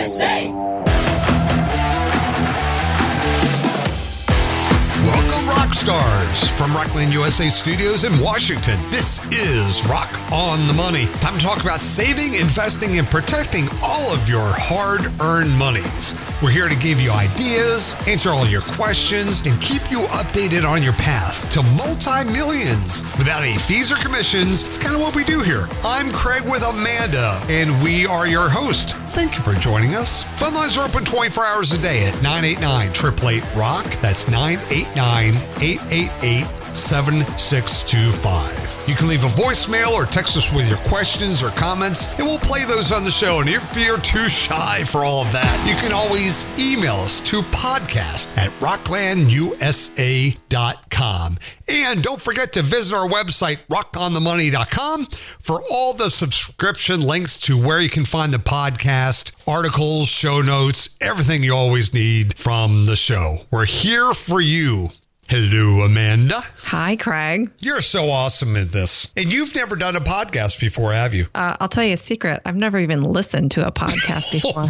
USA! Welcome, rock stars, from Rockland USA Studios in Washington. This is Rock on the Money. Time to talk about saving, investing, and protecting all of your hard-earned monies. We're here to give you ideas, answer all your questions, and keep you updated on your path to multi-millions without any fees or commissions. It's kind of what we do here. I'm Craig with Amanda, and we are your host. Thank you for joining us. Phone lines are open 24 hours a day at 989-888-ROCK. That's 989-888-7625. You can leave a voicemail or text us with your questions or comments, and we'll play those on the show. And if you're too shy for all of that, you can always email us to podcast@rocklandusa.com. And don't forget to visit our website, rockonthemoney.com, for all the subscription links to where you can find the podcast, articles, show notes, everything you always need from the show. We're here for you. Hello, Amanda. Hi, Craig. You're so awesome at this. And you've never done a podcast before, have you? I'll tell you a secret. I've never even listened to a podcast before.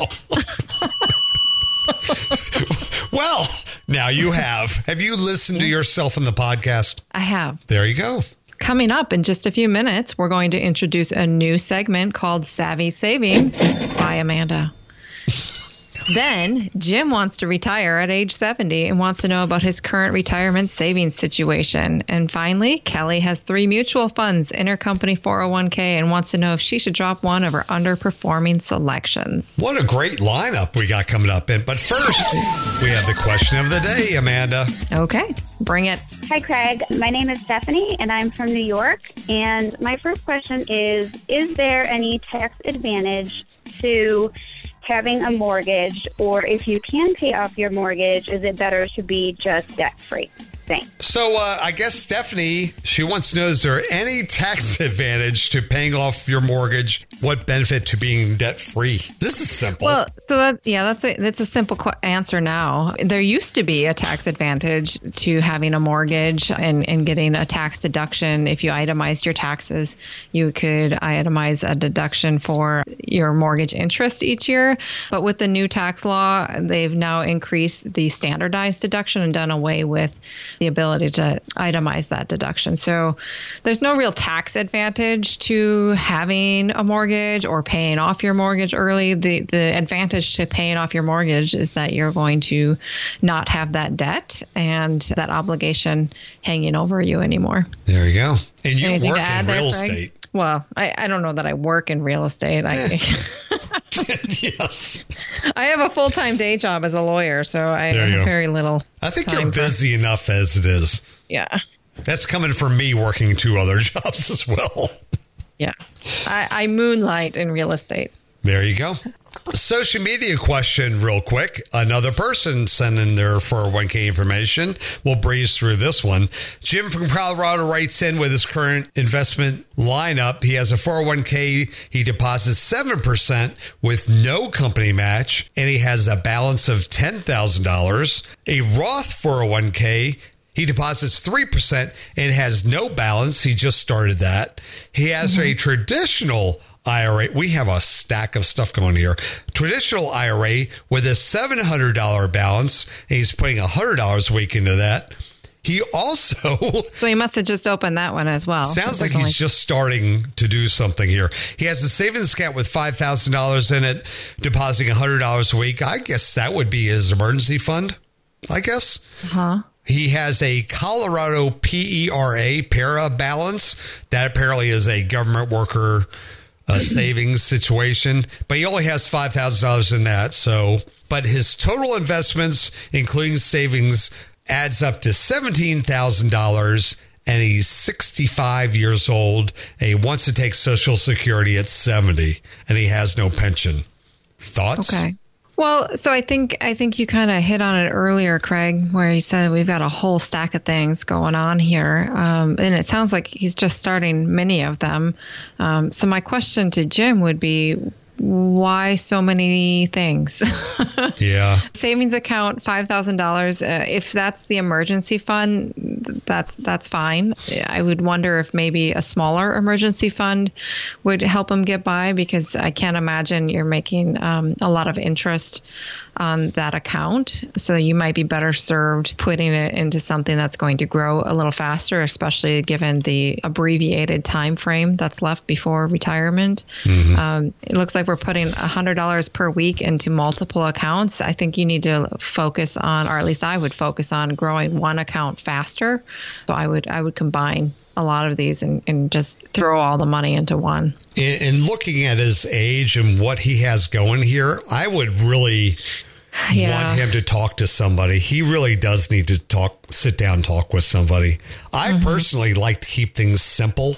Wow. Well, now you have. Have you listened to yourself in the podcast? I have. There you go. Coming up in just a few minutes, we're going to introduce a new segment called Savvy Savings by Amanda. Then Jim wants to retire at age 70 and wants to know about his current retirement savings situation. And finally, Kelly has 3 mutual funds, intercompany 401k, and wants to know if she should drop one of her underperforming selections. What a great lineup we got coming up. But first, we have the question of the day, Amanda. Okay, bring it. Hi, Craig. My name is Stephanie, and I'm from New York. And my first question is there any tax advantage to having a mortgage, or if you can pay off your mortgage, is it better to be just debt-free? Thanks. So I guess Stephanie, she wants to know, is there any tax advantage to paying off your mortgage? What benefit to being debt-free? This is simple. Well, so that's a simple answer now. There used to be a tax advantage to having a mortgage and getting a tax deduction. If you itemized your taxes, you could itemize a deduction for your mortgage interest each year. But with the new tax law, they've now increased the standardized deduction and done away with the ability to itemize that deduction. So there's no real tax advantage to having a mortgage or paying off your mortgage early. The advantage to paying off your mortgage is that you're going to not have that debt and that obligation hanging over you anymore. There you go. And you Anything work to add in there, real Craig? estate. Well, I don't know that I work in real estate. Yes. I have a full-time day job as a lawyer, so I have very little I think you're busy enough as it is. Yeah. That's coming from me working 2 other jobs as well. Yeah. I moonlight in real estate. There you go. Social media question real quick. Another person sent in their 401k information. We'll breeze through this one. Jim from Colorado writes in with his current investment lineup. He has a 401k. He deposits 7% with no company match, and he has a balance of $10,000. A Roth 401k. He deposits 3% and has no balance. He just started that. He has a traditional IRA. We have a stack of stuff going here. Traditional IRA with a $700 balance. And he's putting $100 a week into that. He also... So he must have just opened that one as well. Sounds like he's just starting to do something here. He has a savings account with $5,000 in it, depositing $100 a week. I guess that would be his emergency fund, I guess. Uh-huh. He has a Colorado para balance. That apparently is a government worker savings situation, but he only has $5,000 in that. So, but his total investments, including savings, adds up to $17,000, and he's 65 years old, and he wants to take Social Security at 70, and he has no pension. Thoughts? Okay. Well, so I think you kind of hit on it earlier, Craig, where you said we've got a whole stack of things going on here. And it sounds like he's just starting many of them. So my question to Jim would be, why so many things? Yeah. Savings account, $5,000. If that's the emergency fund, that's fine. I would wonder if maybe a smaller emergency fund would help him get by, because I can't imagine you're making a lot of interest on that account. So you might be better served putting it into something that's going to grow a little faster, especially given the abbreviated time frame that's left before retirement. It looks like we're putting $100 per week into multiple accounts. I think you need to focus on, or at least I would focus on, growing one account faster. So I would combine a lot of these and just throw all the money into one. And looking at his age and what he has going here, I would really want him to talk to somebody. He really does need to sit down, talk with somebody. I personally like to keep things simple.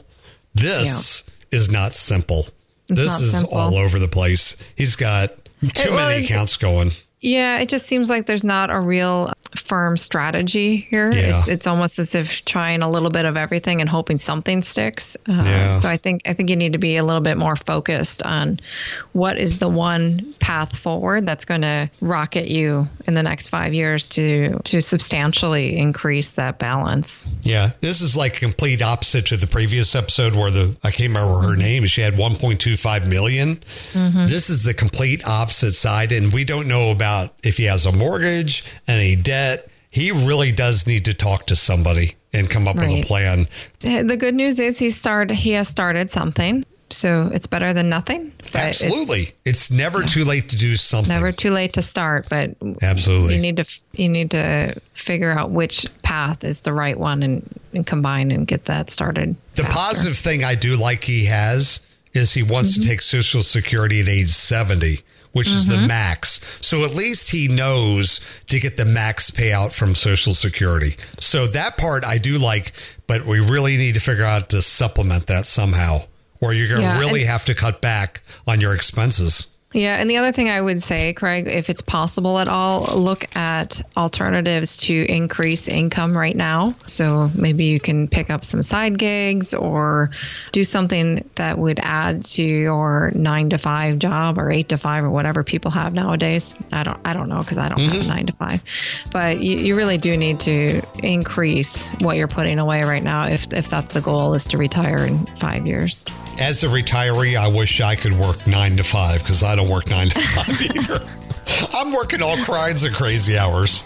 This is not simple. This is simple. All over the place. He's got too many accounts going. Yeah, it just seems like there's not a real firm strategy here. Yeah. It's almost as if trying a little bit of everything and hoping something sticks. So I think you need to be a little bit more focused on what is the one path forward that's going to rocket you in the next 5 years to substantially increase that balance. Yeah, this is like complete opposite to the previous episode where I can't remember her name. She had 1.25 million. This is the complete opposite side, and we don't know about if he has a mortgage, any debt. He really does need to talk to somebody and come up with a plan. The good news is he has started something, so it's better than nothing. Absolutely. It's never too late to do something. Never too late to start, but absolutely. You need to figure out which path is the right one and combine and get that started. The positive thing I do like he has is he wants to take Social Security at age 70. Which is the max. So at least he knows to get the max payout from Social Security. So that part I do like, but we really need to figure out to supplement that somehow, or you're going to really have to cut back on your expenses. Yeah. And the other thing I would say, Craig, if it's possible at all, look at alternatives to increase income right now. So maybe you can pick up some side gigs or do something that would add to your 9-to-5 job or 8-to-5 or whatever people have nowadays. I don't know, because I don't have 9-to-5, but you really do need to increase what you're putting away right now. If that's the goal, is to retire in 5 years. As a retiree, I wish I could work 9-to-5, because I don't work 9-to-5 either. I'm working all kinds of crazy hours.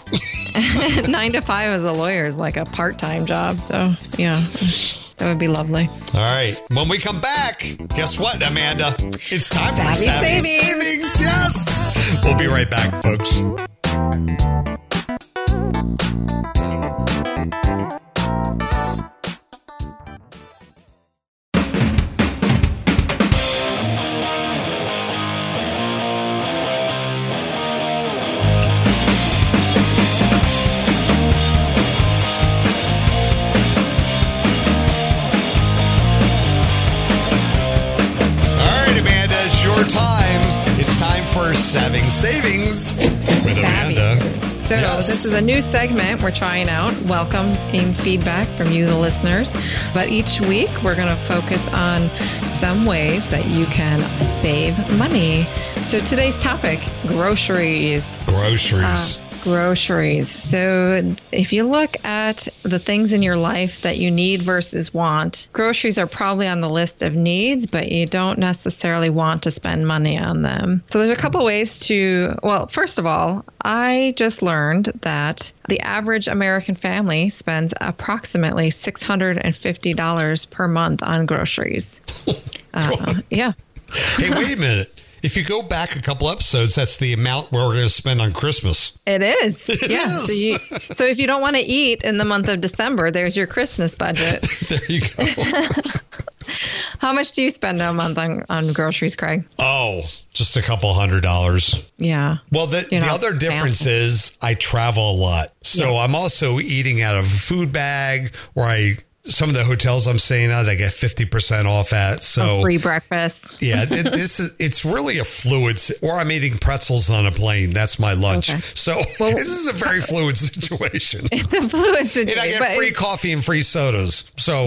9-to-5 as a lawyer is like a part-time job. So, yeah, that would be lovely. All right. When we come back, guess what, Amanda? It's time for Savvy Savings. Yes. We'll be right back, folks. Saving Savings with Amanda. So This is a new segment we're trying out, welcoming feedback from you, the listeners. But each week we're going to focus on some ways that you can save money. So today's topic, groceries. Groceries. So if you look at the things in your life that you need versus want, groceries are probably on the list of needs, but you don't necessarily want to spend money on them. So there's a couple ways first of all, I just learned that the average American family spends approximately $650 per month on groceries. Yeah. Hey, wait a minute. If you go back a couple episodes, that's the amount we're going to spend on Christmas. It is. It is. So if you don't want to eat in the month of December, there's your Christmas budget. There you go. How much do you spend a month on groceries, Craig? Oh, just a couple $100. Yeah. Well, the other difference is I travel a lot. So I'm also eating out of a food bag, or some of the hotels I'm staying at, I get 50% off at. So free breakfast. Yeah, it's really a fluid. Or I'm eating pretzels on a plane. That's my lunch. Okay. So this is a very fluid situation. It's a fluid situation. And I get free coffee and free sodas. So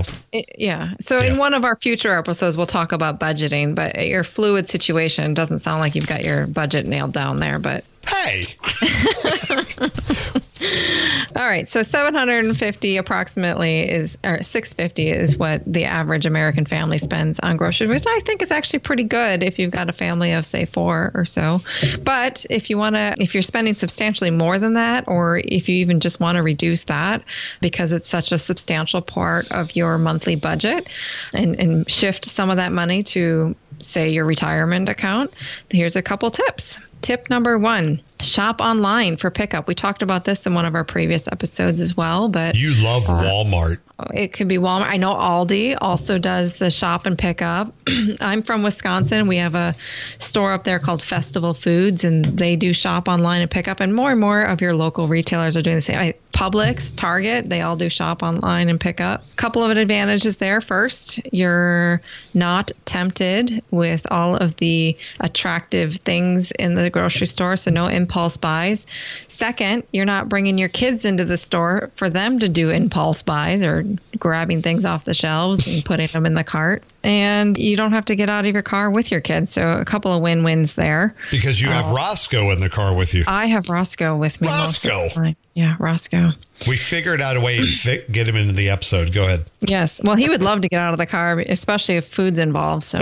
in one of our future episodes, we'll talk about budgeting. But your fluid situation doesn't sound like you've got your budget nailed down there. But hey. All right. So $750 approximately or $650 is what the average American family spends on groceries, which I think is actually pretty good if you've got a family of, say, 4 or so. But if you're spending substantially more than that, or if you even just want to reduce that because it's such a substantial part of your monthly budget and shift some of that money to, say, your retirement account, here's a couple tips. Tip number 1, shop online for pickup. We talked about this in one of our previous episodes as well, but you love Walmart. It could be Walmart. I know Aldi also does the shop and pick up. I'm from Wisconsin. We have a store up there called Festival Foods, and they do shop online and pick up. And more of your local retailers are doing the same. Publix, Target, they all do shop online and pick up. A couple of advantages there. First, you're not tempted with all of the attractive things in the grocery store, so no impulse buys. Second, you're not bringing your kids into the store for them to do impulse buys or grabbing things off the shelves and putting them in the cart. And you don't have to get out of your car with your kids. So a couple of win-wins there. Because you have Roscoe in the car with you. I have Roscoe with me. Roscoe. Yeah, Roscoe. We figured out a way to get him into the episode. Go ahead. Yes. Well, he would love to get out of the car, especially if food's involved. So.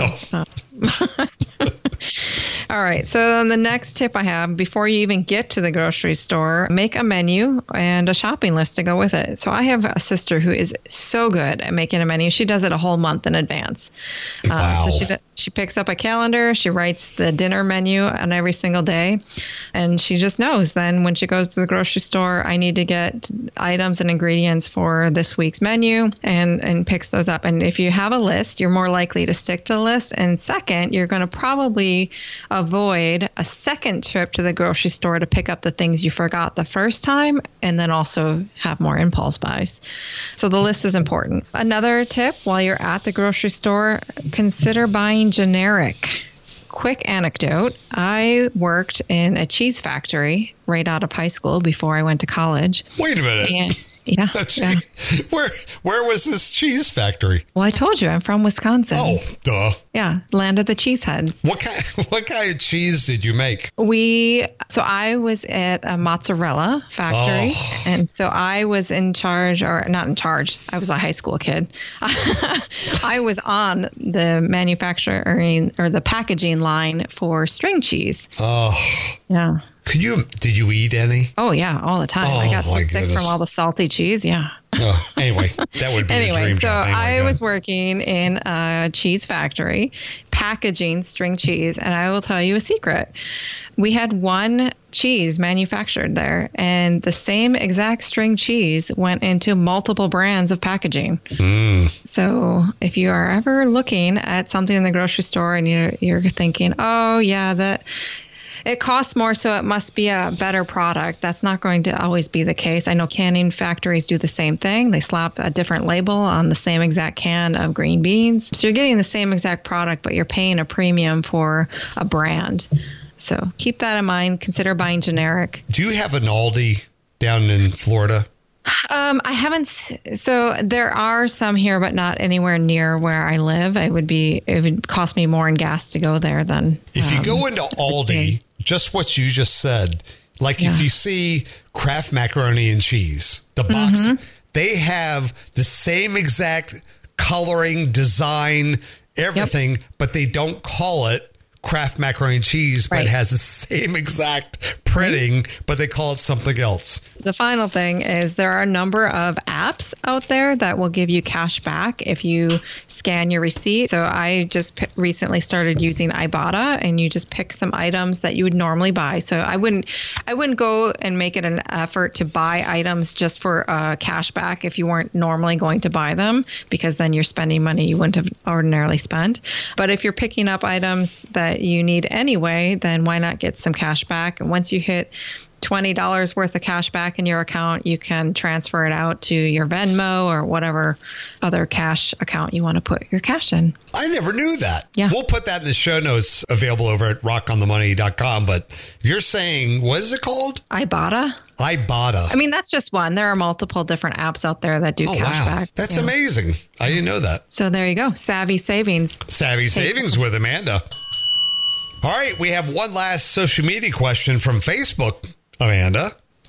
All right. So then the next tip I have, before you even get to the grocery store, make a menu and a shopping list to go with it. So I have a sister who is so good at making a menu. She does it a whole month in advance. Wow. So she picks up a calendar. She writes the dinner menu on every single day. And she just knows then when she goes to the grocery store, I need to get items and ingredients for this week's menu and picks those up. And if you have a list, you're more likely to stick to the list. And second, you're going to probably avoid a second trip to the grocery store to pick up the things you forgot the first time and then also have more impulse buys. So the list is important. Another tip while you're at the grocery store, consider buying generic. Quick anecdote. I worked in a cheese factory right out of high school before I went to college. Wait a minute. And, yeah. Where was this cheese factory? Well, I told you I'm from Wisconsin. Oh, duh. Yeah, land of the cheeseheads. What kind of cheese did you make? So I was at a mozzarella factory, and so I was in charge, or not in charge. I was a high school kid. I was on the manufacturing or the packaging line for string cheese. Oh, yeah. Did you eat any? Oh, yeah, all the time. I got so sick from all the salty cheese. Yeah. Anyway, that would be a dream job. I was working in a cheese factory, packaging string cheese, and I will tell you a secret. We had one cheese manufactured there, and the same exact string cheese went into multiple brands of packaging. So if you are ever looking at something in the grocery store and you're thinking, oh, yeah, that it costs more, so it must be a better product. That's not going to always be the case. I know canning factories do the same thing. They slap a different label on the same exact can of green beans. So you're getting the same exact product, but you're paying a premium for a brand. So keep that in mind. Consider buying generic. Do you have an Aldi down in Florida? I haven't. So there are some here, but not anywhere near where I live. It would cost me more in gas to go there than. If you go into Aldi, just what you just said, like if you see Kraft macaroni and cheese, the box, they have the same exact coloring, design, everything, but they don't call it Kraft macaroni and cheese, but it has the same exact printing, but they call it something else. The final thing is there are a number of apps out there that will give you cash back if you scan your receipt. So I just recently started using Ibotta, and you just pick some items that you would normally buy. So I wouldn't go and make it an effort to buy items just for cash back if you weren't normally going to buy them, because then you're spending money you wouldn't have ordinarily spent. But if you're picking up items that you need anyway, then why not get some cash back? And once you hit $20 worth of cash back in your account, you can transfer it out to your Venmo or whatever other cash account you want to put your cash in. I never knew that. Yeah. We'll put that in the show notes available over at rockonthemoney.com. But you're saying, what is it called? Ibotta. I mean, that's just one. There are multiple different apps out there that do cash back. That's amazing. I didn't know that. So there you go. Savvy Savings. Savvy Savings with Amanda. All right. We have one last social media question from Facebook. Amanda,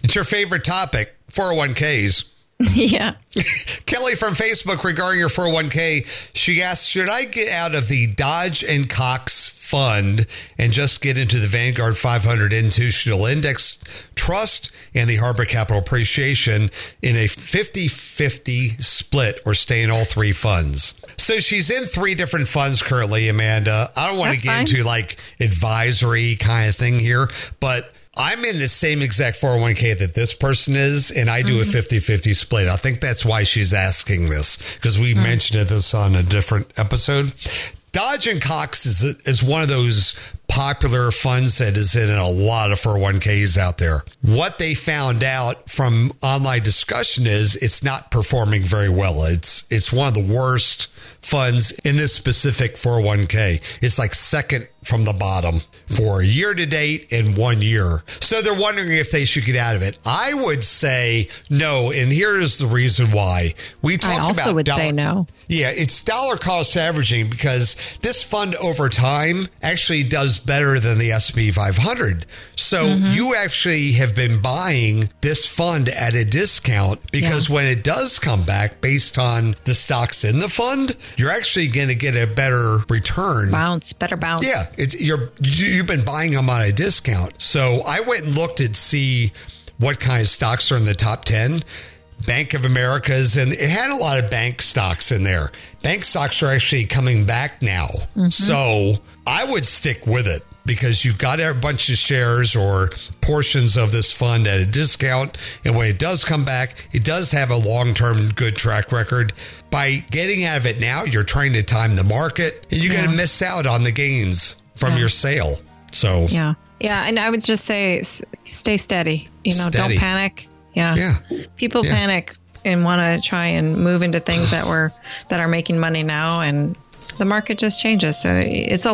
It's your favorite topic, 401ks. Yeah. Kelly from Facebook regarding your 401k, she asks, should I get out of the Dodge & Cox fund and just get into the Vanguard 500 Institutional Index Trust and the Harbor Capital Appreciation in a 50-50 split, or stay in all three funds? So she's in three different funds currently, Amanda. I don't want to get into like advisory kind of thing here, but I'm in the same exact 401k that this person is, and I do a 50-50 split. I think that's why she's asking this, because we mentioned this on a different episode. Dodge & Cox is one of those popular funds that is in a lot of 401ks out there. What they found out from online discussion is it's not performing very well. It's one of the worst funds in this specific 401k. It's like second from the bottom for year to date and 1 year. So they're wondering if they should get out of it. I would say no, and here is the reason why. We talked about I also would say no. Yeah, it's dollar cost averaging, because this fund over time actually does better than the S&P 500. So you actually have been buying this fund at a discount, because when it does come back based on the stocks in the fund, you're actually going to get a better return. Better bounce. Yeah, you've been buying them on a discount. So I went and looked to see what kind of stocks are in the top 10. Bank of America's, and it had a lot of bank stocks in there. Bank stocks are actually coming back now. So I would stick with it, because you've got a bunch of shares or portions of this fund at a discount. And when it does come back, it does have a long-term good track record. By getting out of it now, you're trying to time the market, and you're going to miss out on the gains from your sale. So yeah. And I would just say, stay steady. Don't panic. Yeah. People panic and want to try and move into things that are making money now, and the market just changes. So it's a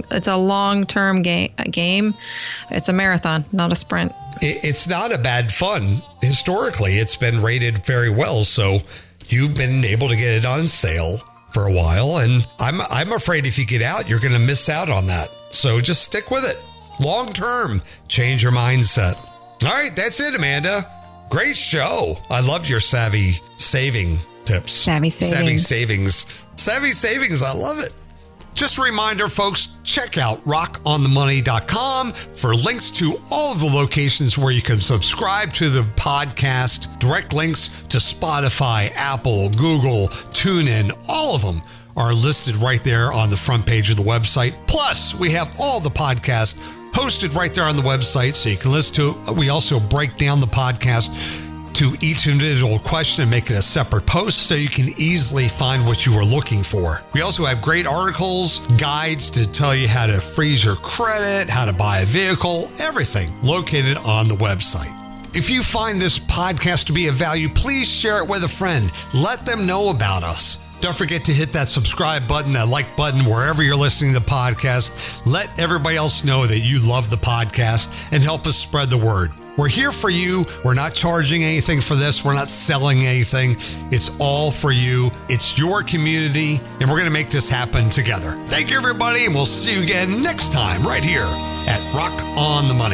long-term game. It's a marathon, not a sprint. It's not a bad fund. Historically, it's been rated very well. So you've been able to get it on sale for a while, and I'm afraid if you get out, you're going to miss out on that. So just stick with it. Long term, change your mindset. All right, that's it, Amanda. Great show. I love your savvy saving tips. Savvy savings. Savvy savings. I love it. Just a reminder, folks, check out rockonthemoney.com for links to all of the locations where you can subscribe to the podcast, direct links to Spotify, Apple, Google, TuneIn, all of them are listed right there on the front page of the website. Plus, we have all the podcasts hosted right there on the website, so you can listen to it. We also break down the podcast to each individual question and make it a separate post, so you can easily find what you were looking for. We also have great articles, guides to tell you how to freeze your credit, how to buy a vehicle, everything located on the website. If you find this podcast to be of value, please share it with a friend. Let them know about us. Don't forget to hit that subscribe button, that like button, wherever you're listening to the podcast. Let everybody else know that you love the podcast and help us spread the word. We're here for you. We're not charging anything for this. We're not selling anything. It's all for you. It's your community, and we're going to make this happen together. Thank you, everybody, and we'll see you again next time right here at Rock on the Money.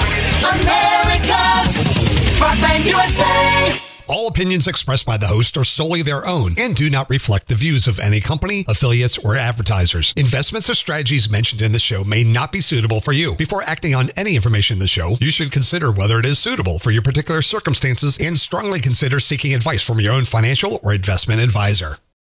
America's Rock Band USA. All opinions expressed by the host are solely their own and do not reflect the views of any company, affiliates, or advertisers. Investments or strategies mentioned in the show may not be suitable for you. Before acting on any information in the show, you should consider whether it is suitable for your particular circumstances and strongly consider seeking advice from your own financial or investment advisor.